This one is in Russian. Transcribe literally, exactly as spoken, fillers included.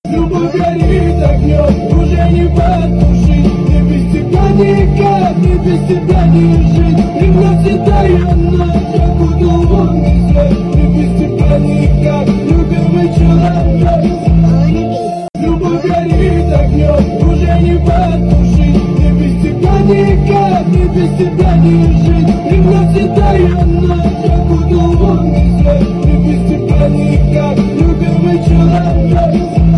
Любовь горит огнем, уже не потушить. Мне без тебя никак, мне без тебя не жить. И вновь седая ночь, я буду он без тебя. Мне без тебя никак, любимый человек. Любовь горит огнем, уже не потушить. Мне без тебя никак, мне без тебя не жить. И вновь седая ночь, я буду он без тебя. Мне без тебя никак, любимый человек.